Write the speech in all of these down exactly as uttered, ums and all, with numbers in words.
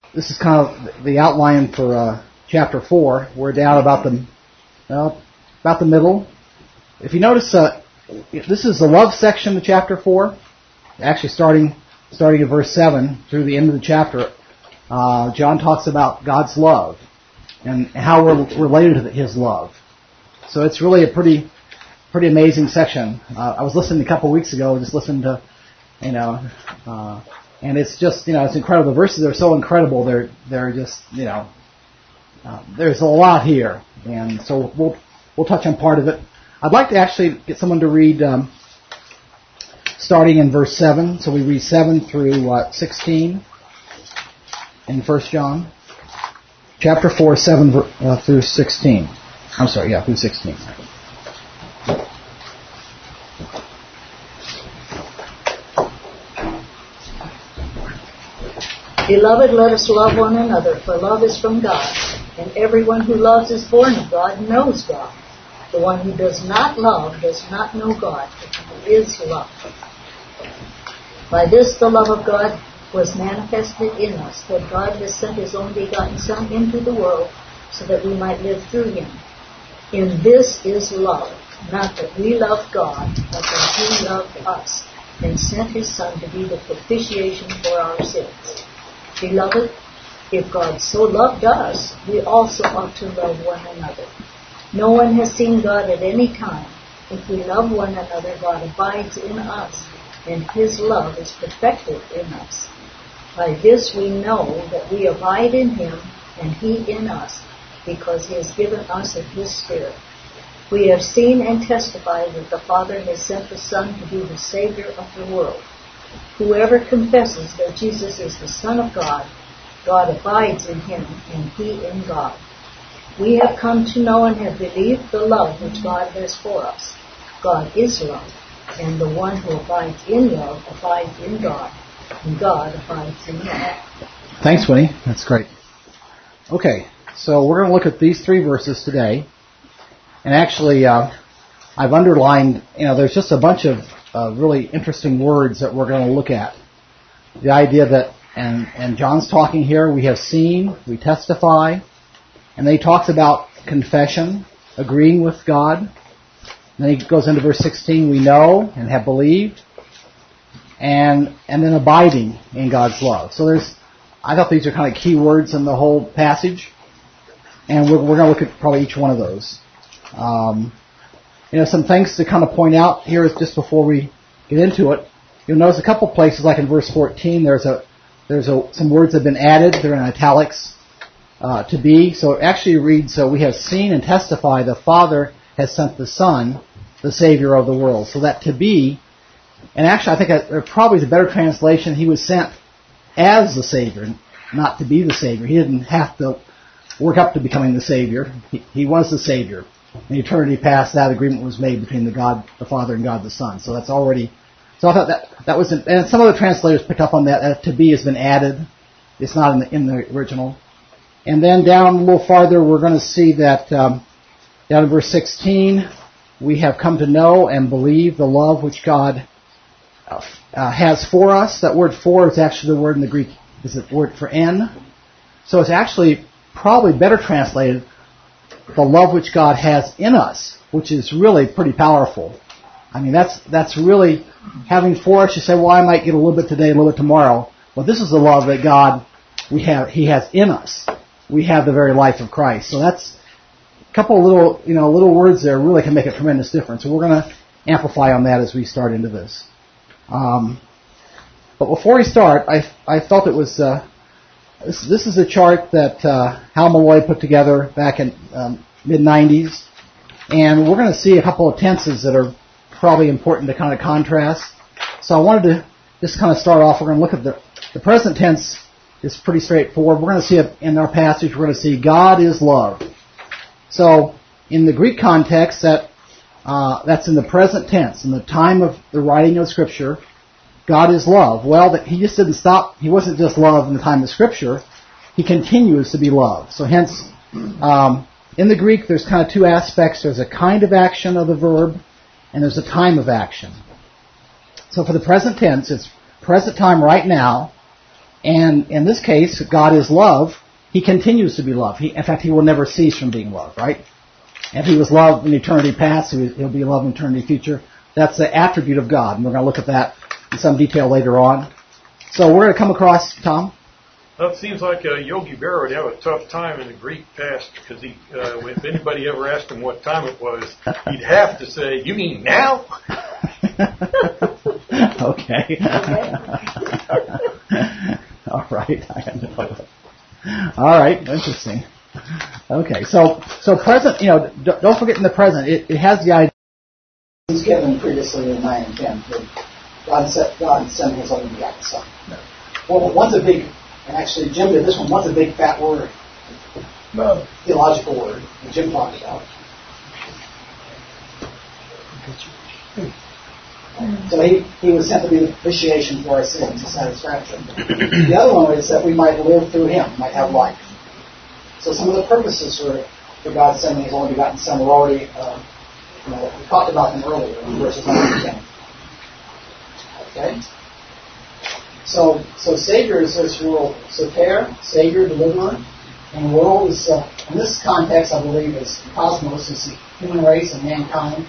this is kind of the outline for uh, chapter four. We're down about the well, about the middle. If you notice, uh, this is the love section of chapter four. Actually, starting starting at verse seven through the end of the chapter, uh, John talks about God's love and how we're related to His love. So it's really a pretty pretty amazing section. Uh, I was listening a couple of weeks ago, just listening to, you know, uh, and it's just, you know, it's incredible. The verses are so incredible. They're they're just, you know, uh, there's a lot here, and so we'll we'll touch on part of it. I'd like to actually get someone to read, um, starting in verse seven. So we read seven through uh, sixteen in First John, chapter four, seven uh, through sixteen. I'm sorry, yeah, through sixteen. Beloved, let us love one another, for love is from God, and everyone who loves is born of God and knows God. The one who does not love does not know God, for He is love. By this the love of God was manifested in us, that God has sent His only begotten Son into the world, so that we might live through Him. In this is love, not that we loved God, but that He loved us, and sent His Son to be the propitiation for our sins. Beloved, if God so loved us, we also ought to love one another. No one has seen God at any time. If we love one another, God abides in us, and His love is perfected in us. By this we know that we abide in Him, and He in us, because He has given us of His Spirit. We have seen and testified that the Father has sent the Son to be the Savior of the world. Whoever confesses that Jesus is the Son of God, God abides in Him, and He in God. We have come to know and have believed the love which God has for us. God is love, and the one who abides in love abides in God, and God abides in him. Thanks, Winnie. That's great. Okay, so we're going to look at these three verses today. And actually, uh, I've underlined, you know, there's just a bunch of uh, really interesting words that we're going to look at. The idea that, and, and John's talking here, we have seen, we testify, and then he talks about confession, agreeing with God. And then he goes into verse sixteen, we know and have believed, and and then abiding in God's love. So there's, I thought these are kind of key words in the whole passage, and we're, we're going to look at probably each one of those. Um, you know, some things to kind of point out here is just before we get into it. You'll notice a couple places, like in verse fourteen, there's a there's a, some words that have been added. They're in italics. Uh, to be. So it actually reads, so we have seen and testify the Father has sent the Son, the Savior of the world. So that to be, and actually I think that probably is a better translation, He was sent as the Savior, not to be the Savior. He didn't have to work up to becoming the Savior. He, he was the Savior. In eternity past, that agreement was made between the God, the Father, and God the Son. So that's already, so I thought that, that was, and some other translators picked up on that, that to be has been added. It's not in the, in the original. And then down a little farther, we're going to see that um, down in verse sixteen, we have come to know and believe the love which God uh, uh, has for us. That word for is actually the word in the Greek, is the word for en. So it's actually probably better translated, the love which God has in us, which is really pretty powerful. I mean, that's that's really having for us. You say, well, I might get a little bit today, a little bit tomorrow. Well, this is the love that God we have. He has in us. We have the very life of Christ. So that's a couple of little, you know, little words there really can make a tremendous difference. So we're going to amplify on that as we start into this. Um, but before we start, I I felt it was uh, this, this is a chart that uh, Hal Malloy put together back in um, mid nineties, and we're going to see a couple of tenses that are probably important to kind of contrast. So I wanted to just kind of start off. We're going to look at the the present tense. Is pretty straightforward. We're going to see it in our passage. We're going to see God is love. So in the Greek context, that uh, that's in the present tense. In the time of the writing of Scripture, God is love. Well, that He just didn't stop. He wasn't just love in the time of Scripture. He continues to be love. So hence, um, in the Greek, there's kind of two aspects. There's a kind of action of the verb, and there's a time of action. So for the present tense, it's present time right now. And in this case, God is love. He continues to be love. He, in fact, he will never cease from being love, right? If he was love in eternity past, he'll be love in eternity future. That's the attribute of God, and we're going to look at that in some detail later on. So we're going to come across, Tom? Well, it seems like uh, Yogi Berra would have a tough time in the Greek past, because he, uh, if anybody ever asked him what time it was, he'd have to say, "You mean now?" Okay. All right. I know that. All right. Interesting. Okay. So, so present. You know, don't forget in the present, it, it has the idea. He's given previously in nine and ten. God sent God sent His only begotten Son. Well, one's a big, and actually Jim did this one. One's a big fat word, no. Theological word that Jim talked about. So he, he was sent to be the propitiation for our sins, the satisfaction. The other one is that we might live through him, might have life. So some of the purposes for, for God sending his only begotten Son were already, uh, you know, we talked about them earlier in verses nine and ten. Okay? So, so Savior is this world, soter, Savior, deliverer, and the world is, uh, in this context, I believe, is the cosmos, is the human race and mankind.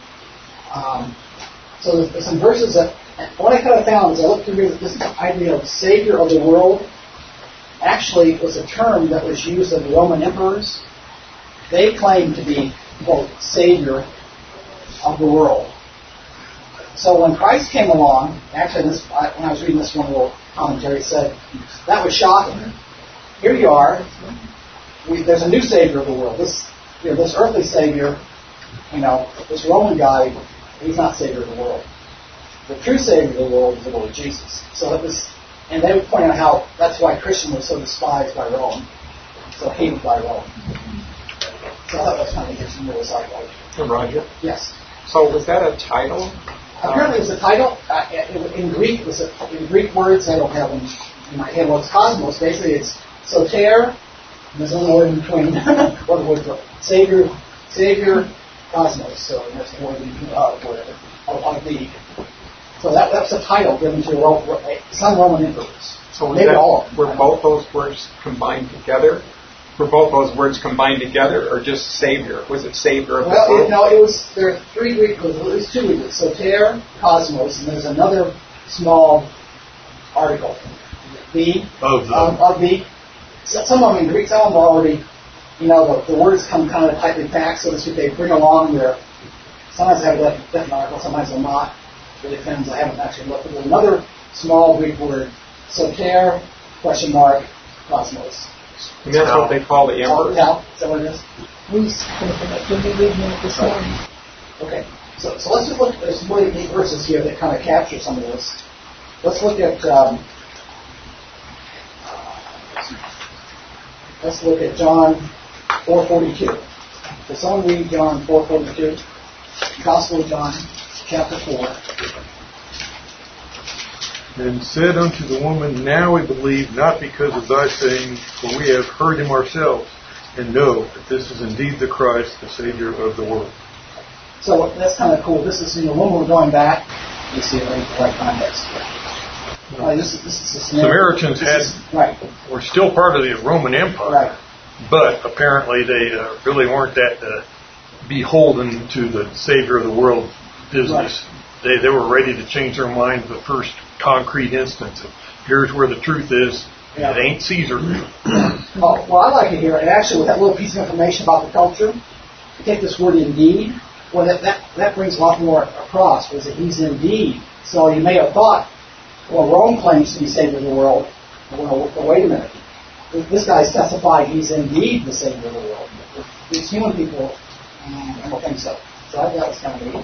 Um, So there's, there's some verses that, what I kind of found is I looked through this idea of Savior of the world actually was a term that was used of the Roman emperors. They claimed to be, quote, Savior of the world. So when Christ came along, actually this, I, when I was reading this one little commentary, it said, that was shocking. Here you are, we, there's a new Savior of the world. This, you know, this earthly Savior, you know, this Roman guy, he's not Savior of the world. The true Savior of the world is the Lord Jesus. So it was, and they would point out how that's why Christian was so despised by Rome, so hated by Rome. So I thought that was kind of interesting. Really cycle. Hey, Roger. Yes. So was that a title? Apparently, it was a title. Uh, in Greek, it was a, in Greek words. I don't have them in my head. Well, it's cosmos. Basically, it's soter. And there's another word in between. What word? Savior. Savior. Cosmos, so that's more than uh, whatever, of the. So that that's a title given to Rome, some Roman emperors. So maybe that, all. Were both those words combined together? Were both those words combined together, or just Savior? Was it Savior of well, the world? It, no, it was. There are three Greek words. At least two Greek. Soter, cosmos, and there's another small article. The of the um, of the. Some of them in Greek, some of them are already. You know, the, the words come kind of tightly packed, so to speak. They bring along their. Sometimes they have a definite article, sometimes they're not. It really depends. I haven't actually looked. But there's another small Greek word, soter, question mark, cosmos. And that's what they call the emperor. Tau, is that what it is? We when we read it this morning. Okay, so so let's just look. There's some really neat verses here that kind of capture some of this. Let's look at. Um, let's look at John four forty-two. So someone read John four forty-two, Gospel of John, chapter four. And said unto the woman, Now we believe, not because of thy saying, for we have heard him ourselves, and know that this is indeed the Christ, the Savior of the world. So that's kind of cool. This is, you know, when we're going back, you see it right, right context. Uh, this is, this is the Samaritans this had is, right. were still part of the Roman Empire, Right. but apparently they uh, really weren't that uh, beholden to the Savior of the world business. Right. They they were ready to change their mind the first concrete instance of here's where the truth is. Yeah. It ain't Caesar. Oh, well, I like it here. And actually, with that little piece of information about the culture, you take this word indeed. Well, that, that, that brings a lot more across, was that he's indeed. So you may have thought, well, Rome claims to be Savior of the world. Well, well wait a minute. This guy specified he's indeed the Savior of the world. These human people, I don't think so. So I thought that was kind of neat.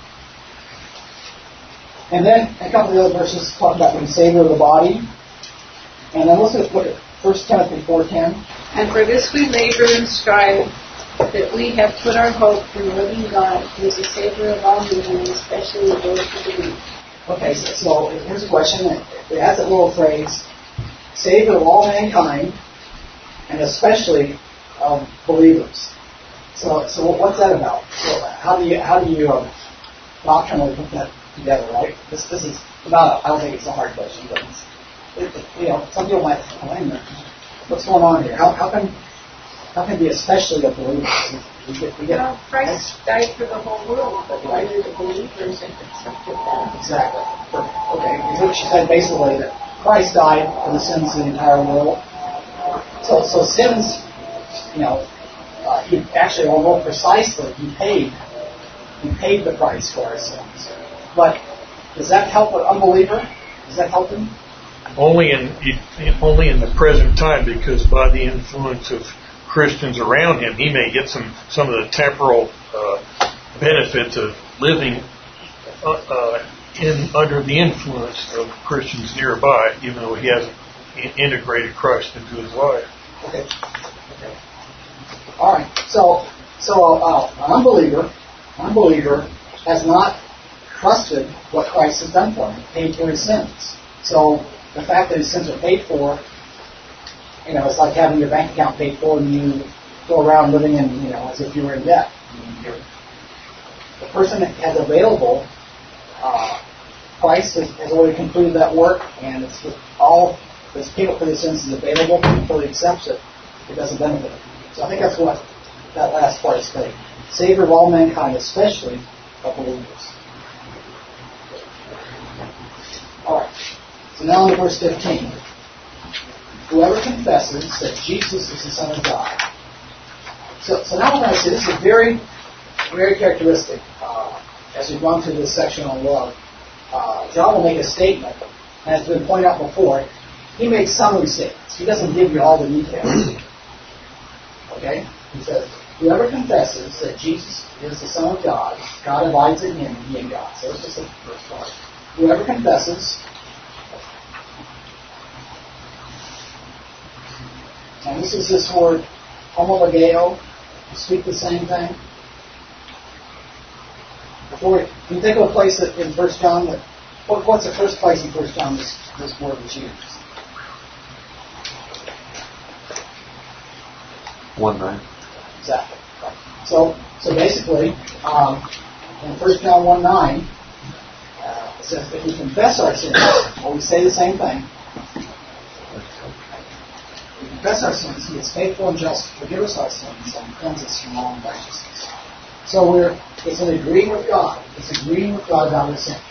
And then a couple of the other verses talk about being Savior of the body. And then let's look at First Timothy four ten. And for this we labor and strive, that we have put our hope in the living God, who is the Savior of all men, and especially of those who believe. Okay, so, so here's a question. It has that little phrase, Savior of all mankind, and especially of believers. So, so what's that about? So how do you how do you um, doctrinally put that together, right? This this is not. A, I don't think it's a hard question, but it's, it, you know, some people might think, oh, wait a minute, what's going on here? How, how can how can be especially a believer? We get, we get, well, Christ died for the whole world, but why do the believers accept that? Exactly. Okay. So she said basically that Christ died for the sins of the entire world. So, so sins, you know, uh, he actually, or more precisely, he paid, he paid the price for our sins. But does that help an unbeliever? Does that help him? Only in only in the present time, because by the influence of Christians around him, he may get some some of the temporal uh, benefits of living uh, uh, in under the influence of Christians nearby, even though he hasn't integrated Christ into his life. Okay. Okay. All right. So, so uh, an unbeliever, an unbeliever has not trusted what Christ has done for him, paid for his sins. So the fact that his sins are paid for, you know, it's like having your bank account paid for and you go around living in, you know, as if you were in debt. The person that has available, uh, Christ has, has already completed that work, and it's all that's paid for the sins is available. If he fully accepts it, it doesn't benefit him. So I think that's what that last part is saying. Savior of all mankind, especially of believers. All right. So now in verse fifteen. Whoever confesses that Jesus is the Son of God. So, so now we're going to see, this is very, very characteristic. Uh, as we've gone through this section on love, uh, John will make a statement, and as has been pointed out before, he makes summary statements. He doesn't give you all the details. Okay? He says, whoever confesses that Jesus is the Son of God, God abides in him, and he in God. So it's just the first part. Whoever confesses. And this is this word, homologeo, to speak the same thing. Before, can you think of a place that in First John, that, what, what's the first place in First John this, this word is used? one nine. Exactly. So, so basically, um, in First John one nine, uh, it says, if we confess our sins, or we say the same thing, we confess our sins, he is faithful and just to forgive us our sins and cleanse us from all unrighteousness. So we're, it's an agreeing with God. It's agreeing with God about our sins.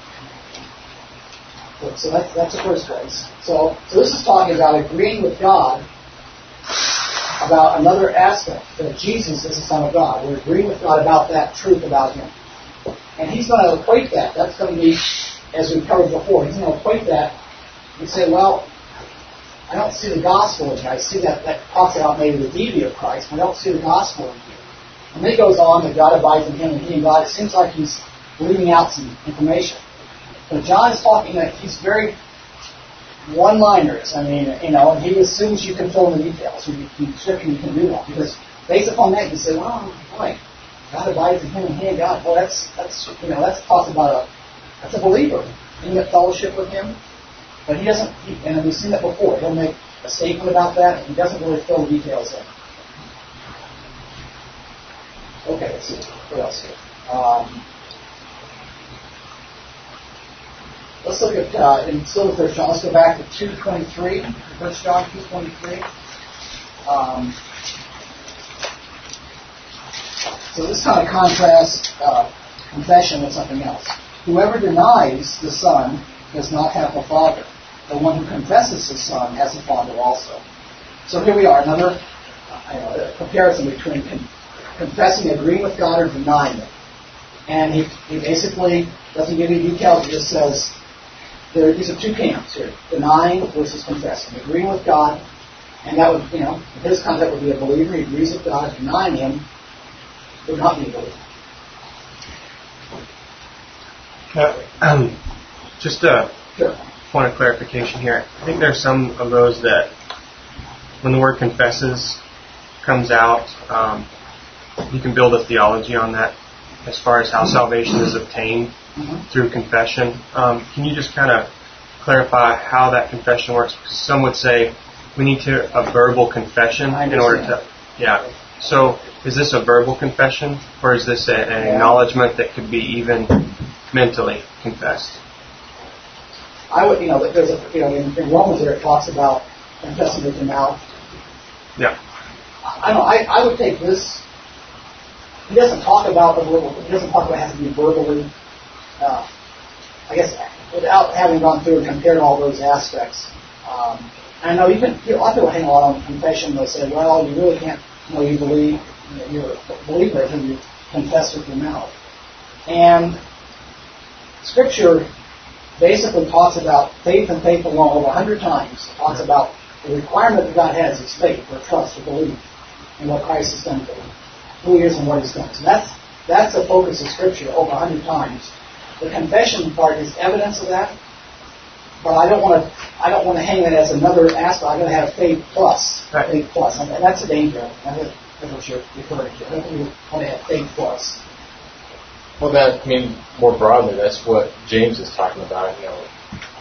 So, so that's, that's the first place. So, so this is talking about agreeing with God about another aspect, that Jesus is the Son of God. We're agreeing with God about that truth about him. And he's going to equate that. That's going to be, as we've covered before, he's going to equate that and say, well, I don't see the gospel in here. I see that, that talks about maybe the deity of Christ, but I don't see the gospel in here. And then he goes on that God abides in him and he in God. It seems like he's leaving out some information. But John is talking that he's very one-liners. I mean, you know, and he assumes you can fill in the details. You, you, you can do that. Because based upon that, you say, well, boy, God abides in him and he in God. Well, that's, that's you know, that's talks about a, that's a believer. You get fellowship with him. But he doesn't, he, and we've seen that before. He'll make a statement about that, and he doesn't really fill the details in. Okay, let's see. What else here? Um, let's look at, uh, in still with First John, let's go back to two twenty-three. First John two twenty-three. Um, so this kind of contrasts uh, confession with something else. Whoever denies the Son does not have the Father. The one who confesses the Son has the Father also. So here we are, another uh, you know, comparison between con- confessing, agreeing with God, or denying it. And he, he basically doesn't give you details. He just says there, these are two camps here: denying versus confessing. Agreeing with God, and that would, you know, in his context would be a believer. He agrees with God. Denying him would not be a believer. Uh, um, just a Sure. point of clarification here. I think there's some of those that when the word confesses comes out, um, you can build a theology on that as far as how salvation is obtained mm-hmm. through confession. Um, can you just kind of clarify how that confession works? Because some would say we need to a verbal confession in order to, yeah. So is this a verbal confession, or is this a, an yeah. acknowledgement that could be even mentally confessed? I would, you know, there's a, you know, in, in Romans where it talks about confessing with your mouth. Yeah. I don't know, I, I would take this, he doesn't talk about the verbal, he doesn't talk about it has to be verbally, uh, I guess, without having gone through and compared all those aspects. Um, I know you can, a lot of people hang a lot on confession, they'll say, well, you really can't, you know, you believe, you know, you're a believer until you confess with your mouth. And Scripture basically talks about faith and faith alone over a hundred times. It talks about the requirement that God has is faith or trust or belief in what Christ has done for you, who He is and what He's done. So that's that's the focus of Scripture over a hundred times. The confession part is evidence of that, but I don't want to I don't want to hang it as another aspect. I'm going to have faith plus, right. faith plus, and that's a danger. I think that's what you're referring to. I think you want to have faith plus. Well, that, I mean, more broadly, that's what James is talking about. You know,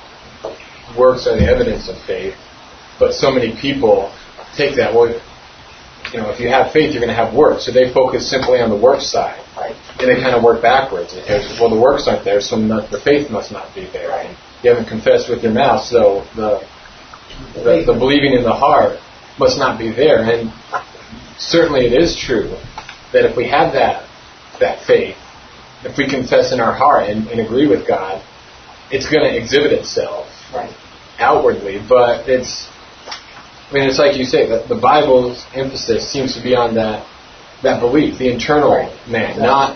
works are the evidence of faith, but so many people take that, well, you know, if you have faith, you're going to have works. So they focus simply on the work side, right? And they kind of work backwards. It goes, well, the works aren't there, so not, the faith must not be there. Right. You haven't confessed with your mouth, so the, the the believing in the heart must not be there. And certainly, it is true that if we have that that faith, if we confess in our heart and, and agree with God, it's going to exhibit itself right. outwardly. But it's, I mean, it's like you say, that the Bible's emphasis seems to be on that that belief, the internal right. man, exactly. not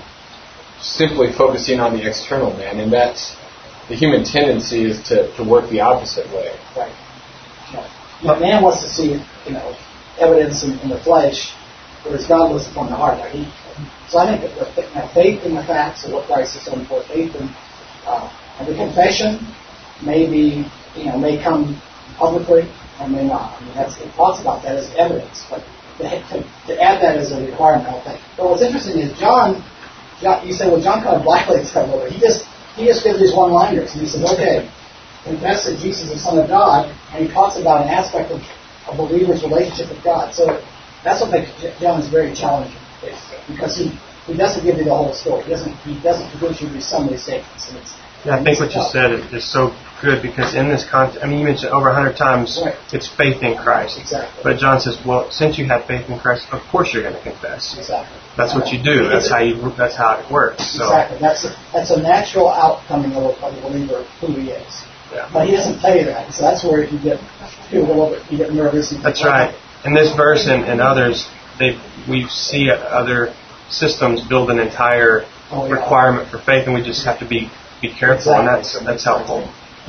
simply focusing on the external man. And that's, the human tendency is to, to work the opposite way. Right. Yeah. But man wants to see, you know, evidence in, in the flesh, whereas God looks upon the heart. Right? He, So I think that the, you know, faith in the facts of what Christ has done for faith in, uh, and the confession may be, you know, may come publicly or may not. I mean, that's, it talks about that as evidence, but to, to, to add that as a requirement, I don't think. But what's interesting is John, John, you say, well, John kind of violates that a little bit. He just, he just gives these one-liners, and he says, okay, confess that Jesus is the Son of God, and he talks about an aspect of a believer's relationship with God. So that's what makes John is very challenging. Because he, he doesn't give you the whole story. He doesn't he doesn't give you these summary statements. And it's, yeah, I think what you said is, is so good, because in this context, I mean, you mentioned over a hundred times right. it's faith in Christ. Exactly. But John says, well, since you have faith in Christ, of course you're going to confess. Exactly. That's what you do. That's how you. That's how it works. So. Exactly. That's a, that's a natural outcoming of a, of a believer of who he is. Yeah. But he doesn't tell you that. So that's where you get you get a little bit you get nervous. And that's right. In this verse and, and others, they we see other systems build an entire oh, yeah. requirement for faith, and we just have to be, be careful, exactly. and that's that's helpful.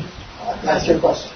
That's your question.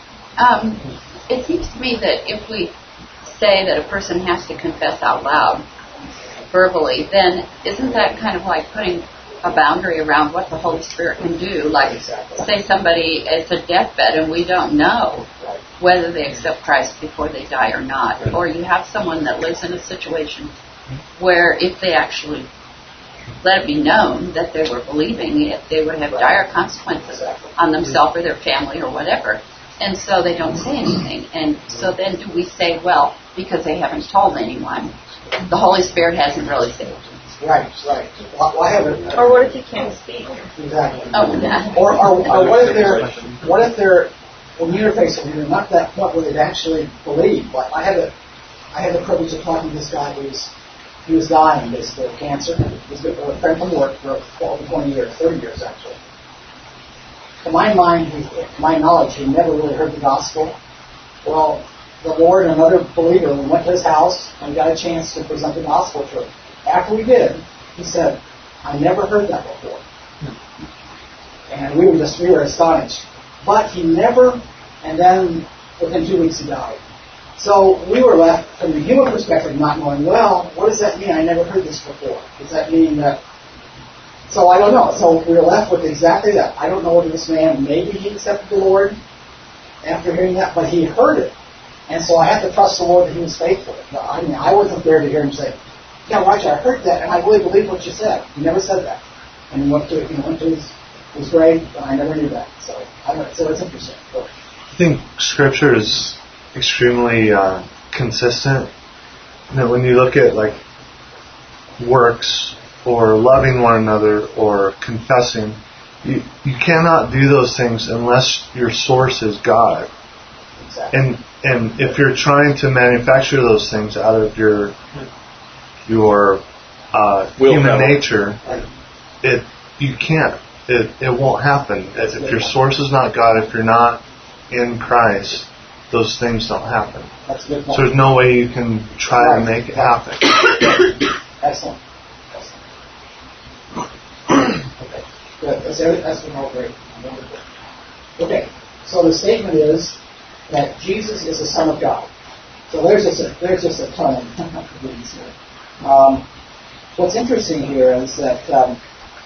Um, it seems to me that if we say that a person has to confess out loud, verbally, then isn't that kind of like putting a boundary around what the Holy Spirit can do? Like, exactly. say somebody is a deathbed and we don't know whether they accept Christ before they die or not. Or you have someone that lives in a situation where if they actually let it be known that they were believing it, they would have dire consequences on themselves or their family or whatever. And so they don't say anything. And so then do we say, well, because they haven't told anyone, the Holy Spirit hasn't really saved them? Right, right. Well, I haven't. Or what if you can't speak? Exactly. Oh, yeah. Or, or, or what if they're, what if they're, when you interface with them, not that point where they actually believe. Like I had a, I had the privilege of talking to this guy who was, he was dying basically of cancer. He was a friend from work for over twenty years, thirty years actually. To my mind, he, to my knowledge, he never really heard the gospel. Well, the Lord and another believer, we went to his house and got a chance to present the gospel to him. After we did, he said, I never heard that before. And we were just, we were astonished. But he never, and then within two weeks he died. So we were left, from the human perspective, not knowing, well, what does that mean? I never heard this before. Does that mean that, so I don't know. So we were left with exactly that. I don't know whether this man, maybe he accepted the Lord after hearing that, but he heard it. And so I had to trust the Lord that he was faithful. I mean, I wasn't there to hear him say, yeah, Roger, I heard that, and I really believe what you said. You never said that. And he went to, you know, went to his, his grave, and I never knew that. So, I don't know, so it's interesting. But I think Scripture is extremely uh, consistent. You know, when you look at, like, works, or loving one another, or confessing, You, you cannot do those things unless your source is God. Exactly. And and if you're trying to manufacture those things out of your your uh, human nature, it you can't. It it won't happen. As if your source is not God, if you're not in Christ, those things don't happen. That's a good point. So there's no way you can try to make it happen. Excellent. Okay. Good. That's, that's been all great. Wonderful. Okay. So the statement is that Jesus is the Son of God. So there's just a, there's just a ton of goodies here. Um, what's interesting here is that um,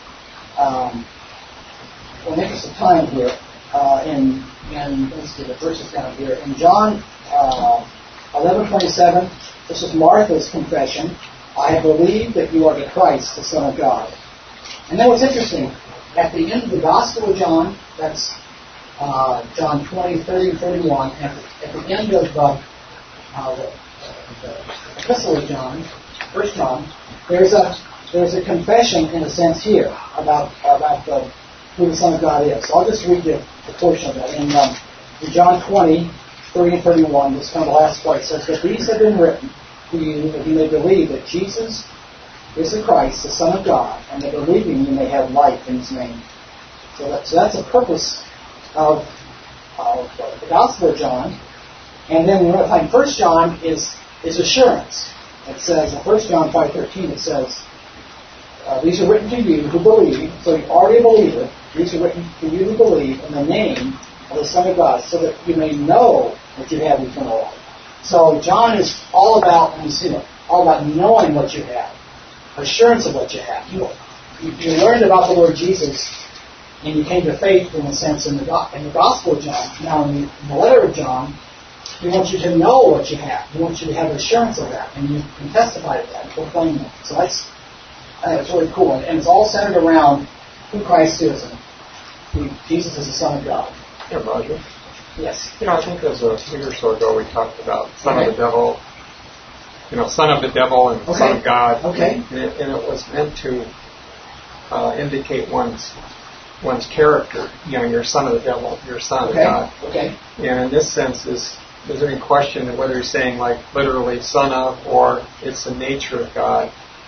um, in the interest of time here, uh, in in let's see the verses down here in John uh, eleven twenty-seven, this is Martha's confession. I have believed that you are the Christ, the Son of God. And then what's interesting, at the end of the Gospel of John, that's uh, John twenty, thirty, thirty-one, at the, at the end of uh, uh, the, the Epistle of John, First John, there's a there's a confession in a sense here about about the, who the Son of God is. So I'll just read you a portion of that. In, um, in John twenty, thirty, and thirty-one, this is kind of the last part. It says, "But these have been written to you that you may believe that Jesus is the Christ, the Son of God, and that believing you may have life in His name." So, that, so that's the purpose of, of uh, the Gospel of John. And then we want to find First John is is assurance. It says in First John five thirteen, it says, uh, "These are written to you who believe," so you already believe it. "These are written to you who believe in the name of the Son of God, so that you may know that you have eternal life." So John is all about, and you see it, all about knowing what you have, assurance of what you have. You, you, you learned about the Lord Jesus, and you came to faith in a sense in the in the Gospel of John. Now in the, in the letter of John, he wants you to know what you have. He wants you to have assurance of that, and you can testify to that and proclaim that. So that's I think it's really cool, and it's all centered around who Christ is and who Jesus is the Son of God. Yeah, Roger. Yes. You know, I think it was a week or so ago we talked about son okay. of the devil, you know, son of the devil and okay. son of God. Okay. And it, and it was meant to uh, indicate one's one's character. You know, you're son of the devil, you're son okay. of God. Okay. And in this sense, is is there any question of whether he's saying like literally son of, or it's the nature of God?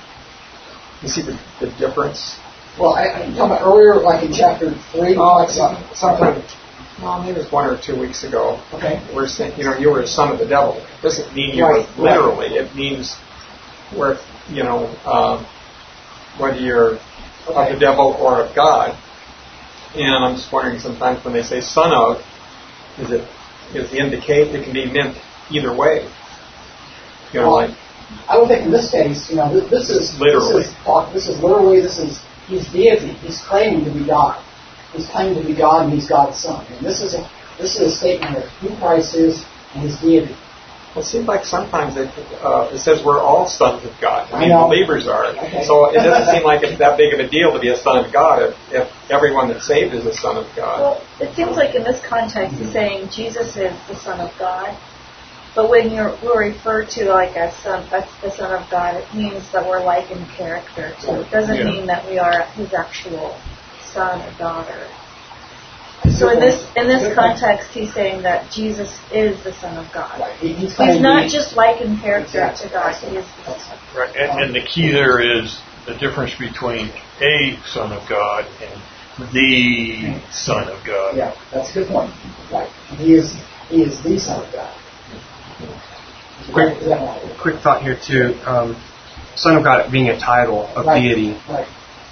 You see the, the difference? Well, I, I talking about earlier, like in chapter three. Oh, like some, sometime. Well, maybe it was one or two weeks ago. Okay. We're saying, you know, you were a son of the devil. It doesn't mean you right, were literally. Right. It means where, you know, um, whether you're okay. of the devil or of God. And I'm just wondering, sometimes when they say son of, is it is the indicate it can be meant either way? You know, well, like I would think in this case, you know, this, this is literally. This is, this is literally. This is he's deity. He's claiming to be God. He's claiming to be God, and he's God's Son. And this is a this is a statement of who Christ is and his deity. Well, it seems like sometimes it, uh, it says we're all sons of God. I mean, I believers are. Okay. So it doesn't seem like it's that big of a deal to be a son of God if, if everyone that's saved is a son of God. Well, it seems like in this context he's saying Jesus is the Son of God. But when you're, we're referred to like as son, that's the Son of God, it means that we're like in character. So it doesn't yeah. mean that we are his actual son or daughter. So in this in this context, he's saying that Jesus is the Son of God. Right. He, he's he's not be, just like in character exactly. to God. He is the Son. Right, and, and the key there is the difference between a Son of God and the Son of God. Yeah, that's a good point. Right. He is he is the Son of God. Quick, quick thought here too. Um, Son of God being a title of right. deity. Right.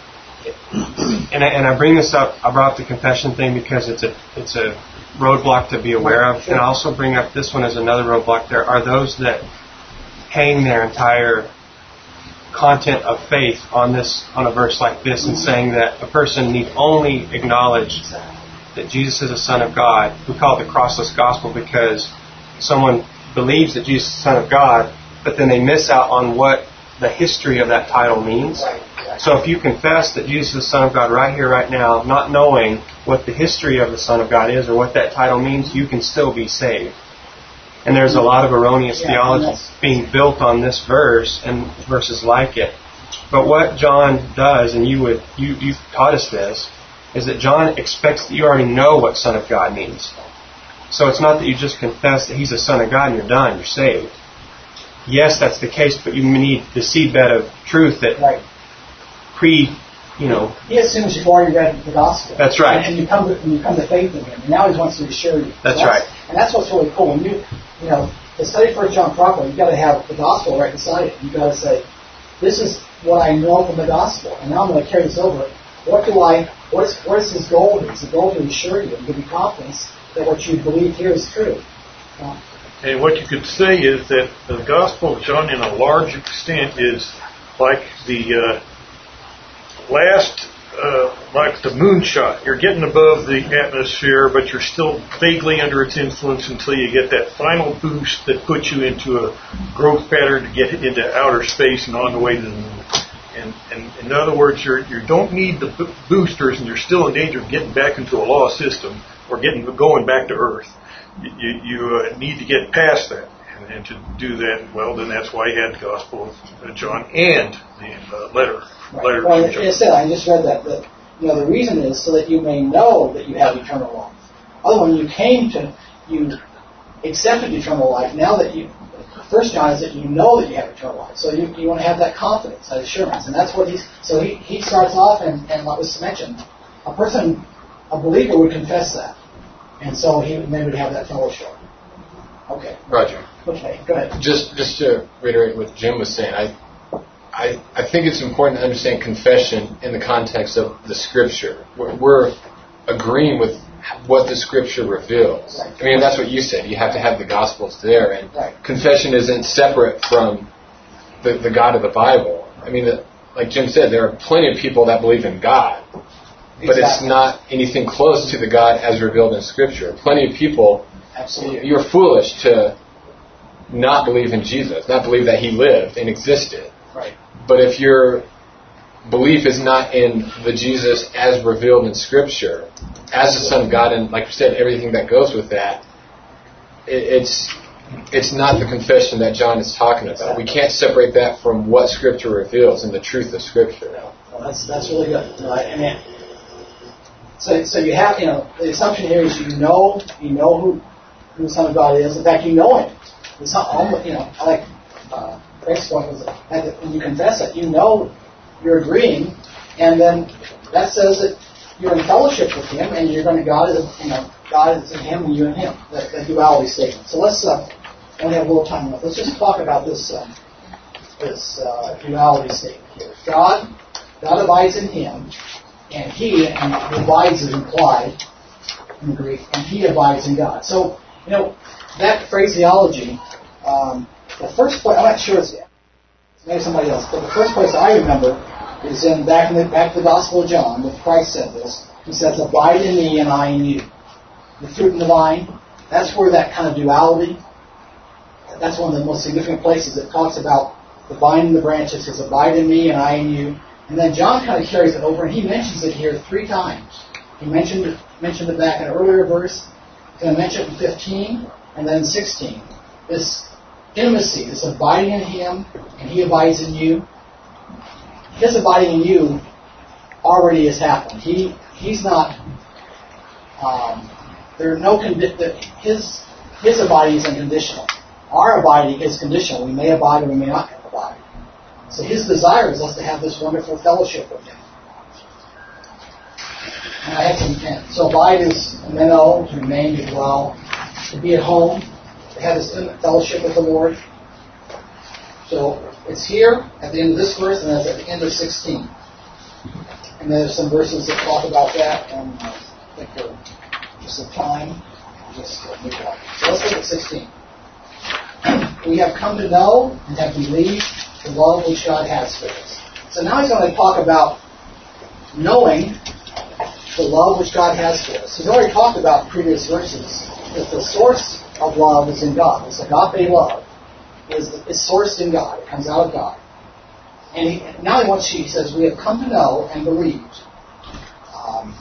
And I, and I bring this up. I brought up the confession thing because it's a it's a roadblock to be aware of. Sure. And I also bring up this one as another roadblock. There are those that hang their entire content of faith on this on a verse like this, and saying that a person need only acknowledge that Jesus is the Son of God. We call it the crossless gospel because someone believes that Jesus is the Son of God, but then they miss out on what the history of that title means. Right. Exactly. So if you confess that Jesus is the Son of God right here, right now, not knowing what the history of the Son of God is or what that title means, you can still be saved. And there's a lot of erroneous yeah, theology being built on this verse and verses like it. But what John does, and you would you you've taught us this, is that John expects that you already know what Son of God means. So it's not that you just confess that He's a Son of God and you're done, you're saved. Yes, that's the case, but you need the seedbed of truth that right. pre, you know. He assumes you've already read the gospel. That's right. And, and you come to and you come to faith in Him. And now He wants to assure you. That's, so that's right. And that's what's really cool. When you, you know, to study First John properly, you've got to have the gospel right beside it. You've got to say, this is what I know from the gospel, and now I'm going to carry this over. What do I? What is? What is His goal? It's the goal to assure you and give you confidence that what you believe here is true. Uh, And what you could say is that the Gospel of John, in a large extent, is like the uh, last, uh, like the moonshot. You're getting above the atmosphere, but you're still vaguely under its influence until you get that final boost that puts you into a growth pattern to get into outer space and on the way to the moon. And, and in other words, you're, you don't need the bo- boosters, and you're still in danger of getting back into a lost system or getting going back to Earth. You, you uh, need to get past that. And, and to do that, well, then that's why he had the Gospel of John and the uh, letter. right. letter Well, from like John. I said, I just read that. That you know, the reason is so that you may know that you have eternal life. Otherwise, you came to, you accepted eternal life. Now that you, First John is that you know that you have eternal life. So you, you want to have that confidence, that assurance. And that's what he's, so he, he starts off, and, and what was mentioned, a person, a believer would confess that. And so he they would have that fellowship. Okay. Roger. Okay, go ahead. Just just to reiterate what Jim was saying, I, I I think it's important to understand confession in the context of the Scripture. We're, we're agreeing with what the Scripture reveals. Right. I mean, that's what you said. You have to have the Gospels there, and right. confession isn't separate from the, the God of the Bible. I mean, the, like Jim said, there are plenty of people that believe in God. But Exactly. it's not anything close to the God as revealed in Scripture. Plenty of people, Absolutely. You're foolish to not believe in Jesus, not believe that He lived and existed. Right. But if your belief is not in the Jesus as revealed in Scripture, as the Son of God, and like you said, everything that goes with that, it, it's it's not the confession that John is talking about. Exactly. We can't separate that from what Scripture reveals and the truth of Scripture. Well, that's that's really good. Right? I mean, so so you have you know the assumption here is you know you know who who the Son of God is. In fact, you know Him. It's not almost, you know I like uh, Frank's point was that when you confess it, you know you're agreeing, and then that says that you're in fellowship with Him, and you're going to God is you know God is in Him and you in Him. That, that duality statement. So let's uh, only have a little time left. Let's just talk about this uh, this uh, duality statement here. God God abides in Him. And He, and abides is implied in the Greek, and He abides in God. So, you know, that phraseology, um, the first place, I'm not sure it's maybe somebody else, but the first place I remember is in back in the back to the Gospel of John, where Christ said this. He says, "Abide in me, and I in you." The fruit in the vine. That's where that kind of duality. That's one of the most significant places it talks about the vine and the branches. It says, "Abide in me, and I in you." And then John kind of carries it over, and he mentions it here three times. He mentioned it, mentioned it back in an earlier verse. He's going to mention it in fifteen, and then sixteen. This intimacy, this abiding in Him, and He abides in you. His abiding in you already has happened. He He's not. Um, there are no condi- the, His His abiding is unconditional. Our abiding is conditional. We may abide or we may not abide. So His desire is us to have this wonderful fellowship with Him. And I had some, and so abide is meno, to remain, to dwell, to be at home, to have this intimate fellowship with the Lord. So it's here at the end of this verse, and that's at the end of sixteen. And then there's some verses that talk about that, and uh, I think for just the time, just uh, move on. So let's look at sixteen. We have come to know and have believed the love which God has for us. So now he's going to talk about knowing the love which God has for us. He's already talked about in previous verses that the source of love is in God. This agape love is, is sourced in God. It comes out of God. And he, now he wants, he says, we have come to know and believed. Um,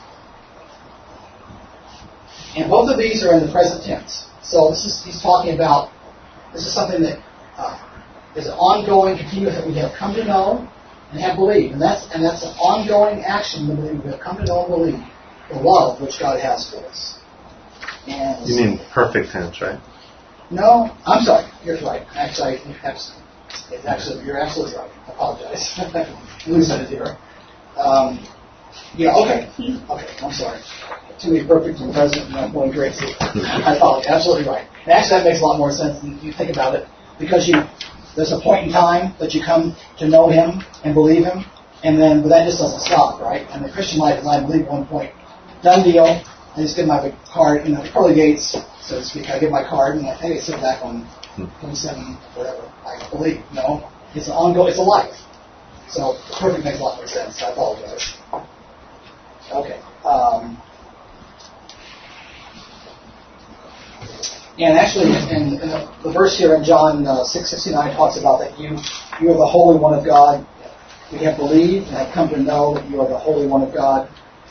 and both of these are in the present tense. So this is he's talking about, this is something that uh, is an ongoing, continuous, that we have come to know and have believed. And that's and that's an ongoing action to believe. We have come to know and believe. the love which God has for us. And you mean perfect tense, right? No, I'm sorry. You're right. Actually, it's actually you're absolutely right. I apologize. Lose it here. Um, yeah. Okay. Okay. I'm sorry. Too many perfect and present and not one great. I apologize. Absolutely right. And actually, that makes a lot more sense than you think about it, because you there's a point in time that you come to know Him and believe Him, and then but that just doesn't stop, right? And the Christian life is, I believe, at one point done deal. I just give my card, you know, pearly gates, so to speak. I give my card and I hey, sit back on twenty-seven, whatever. I believe, no, it's an ongoing, it's a life. So perfect makes a lot more sense. I apologize. Okay. Um, and actually, in, in the, the verse here in John uh, six sixty-nine talks about that you you are the Holy One of God. We have believed and have come to know that you are the Holy One of God.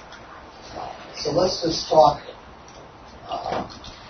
So let's just talk. Uh,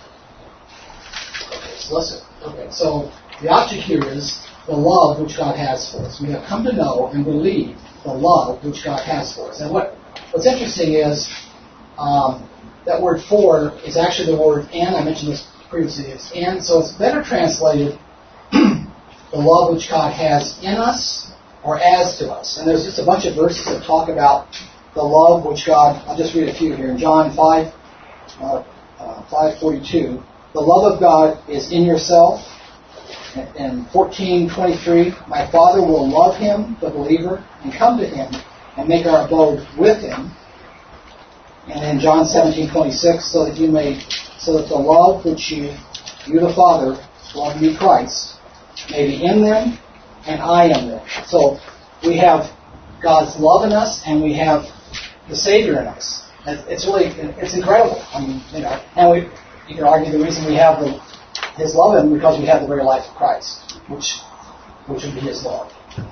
okay, so let's. Okay, so the object here is the love which God has for us. We have come to know and believe the love which God has for us. And what what's interesting is um, that word "for" is actually the word "and." I mentioned this previously. It's "and," so it's better translated the love which God has in us or as to us. And there's just a bunch of verses that talk about the love which God, I'll just read a few here. In John five, uh, uh, five forty-two, the love of God is in yourself. And fourteen twenty-three, my Father will love him, the believer, and come to him and make our abode with him. And then John seventeen twenty-six, so that you may, so that the love which you, you the Father, love you Christ, may be in them and I in them. So we have God's love in us and we have the Savior in us. It's really, it's incredible. I mean, you know, and we, you can argue the reason we have the, His love in because we have the very life of Christ, which, which would be His love.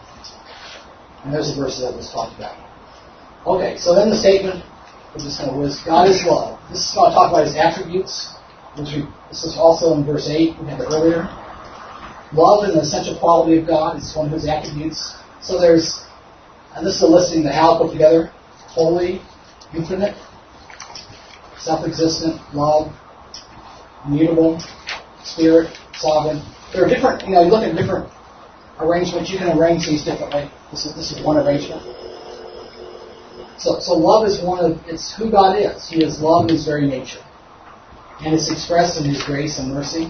And there's the verses that was talked about. Okay, so then the statement, which is going to was God is love. This is going to talk about His attributes, which we, this is also in verse eight. We had it earlier. Love is an essential quality of God. It's one of His attributes. So there's, and this is a listing that Hal put together: holy, infinite, self-existent, love, immutable, Spirit, sovereign. There are different, you know, you look at different arrangements, you can arrange these differently. This is this is one arrangement. So so love is one of, it's who God is. He is love in His very nature. And it's expressed in His grace and mercy.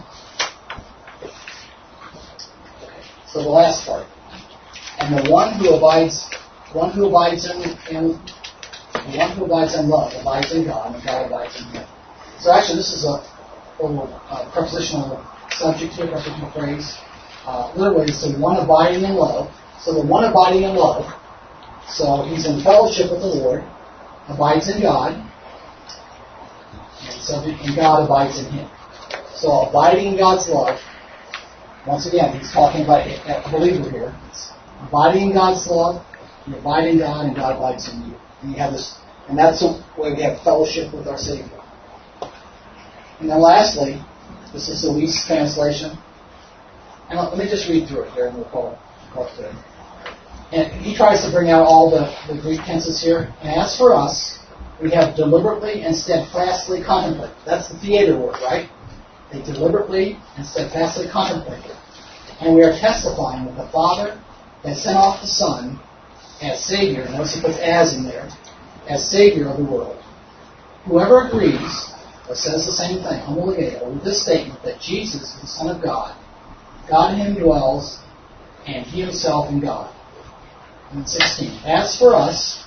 So the last part. And the one who abides one who abides in, in the one who abides in love abides in God, and God abides in him. So actually this is a Uh, prepositional subject here, prepositional phrase. Uh, literally, it's the one abiding in love. So the one abiding in love. So he's in fellowship with the Lord, abides in God, and so and God abides in him. So abiding in God's love. Once again, he's talking about a believer here. It's abiding in God's love, you abide in God, and God abides in you. And you have this, and that's the way we have fellowship with our Savior. And then lastly, this is the Luis translation. And let me just read through it here and we'll call it, call it today. And he tries to bring out all the, the Greek tenses here. And as for us, we have deliberately and steadfastly contemplated. That's the theater word, right? They deliberately and steadfastly contemplated. And we are testifying that the Father has sent off the Son as Savior. Notice he puts as in there. As Savior of the world. Whoever agrees says the same thing, homologeo, with this statement that Jesus is the Son of God. God in him dwells, and he himself in God. And sixteen. As for us,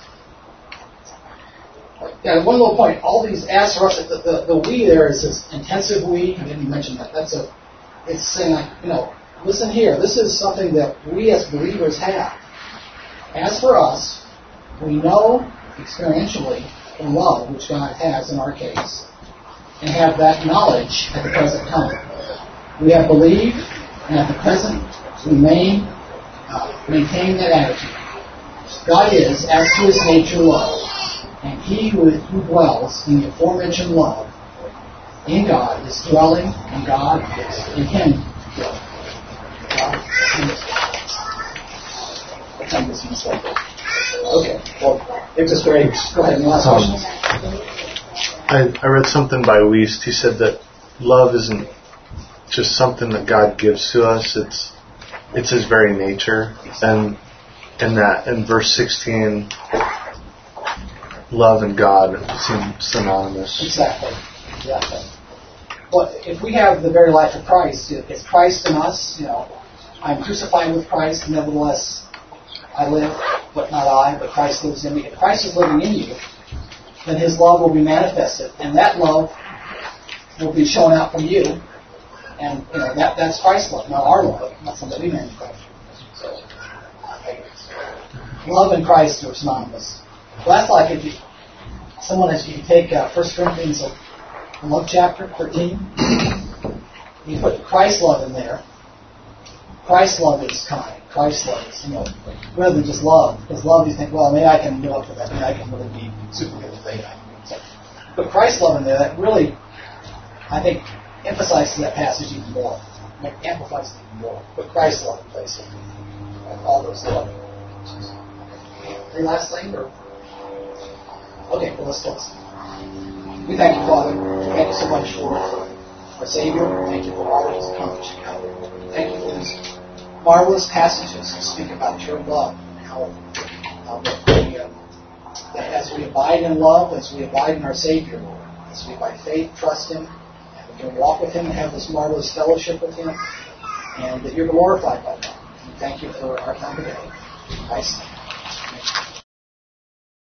yeah, one little point. All these as for us, the, the, the we there is this intensive we. I didn't mention that. That's a. It's saying, like, you know, listen here. This is something that we as believers have. As for us, we know experientially the love which God has in our case, and have that knowledge at the present time. We have believed, and at the present remain, uh, maintain that attitude. God is, as to His nature, love, and He who, who dwells in the aforementioned love in God is dwelling, and God is in Him dwelling. What time is it? Okay. Well, it's just great. Go ahead. Any last questions? I, I read something by Wiest. He said that love isn't just something that God gives to us. It's it's His very nature. And in that, in verse sixteen, love and God seem synonymous. Exactly. Exactly. Well, if we have the very life of Christ, it's Christ in us. You know, I'm crucified with Christ. Nevertheless, I live, but not I, but Christ lives in me. If Christ is living in you, then His love will be manifested, and that love will be shown out from you. And you know that that's Christ's love, not our love, not something we manufacture. So, love and Christ are synonymous. Well, that's like if you, someone, as you take uh, First Corinthians, the love chapter thirteen, you put Christ's love in there. Christ's love is kind. Christ's love is, you know, rather than just love. Because love, you think, well, maybe I can do up to that. Maybe I can really be super good with that. So, but Christ's love in there, that really, I think, emphasizes that passage even more. It amplifies it even more. But Christ's love in place of all those love. Any last thing? Or? Okay, well, let's close. We thank you, Father. Thank you so much for our Savior. Thank you for all that He's accomplished in Calvary. Thank you for these marvelous passages that speak about your love and how, how that, we, uh, that as we abide in love, as we abide in our Savior, Lord, as we by faith trust Him, and we can walk with Him and have this marvelous fellowship with Him, and that you're glorified by that. We thank you for our time today. In Christ's name.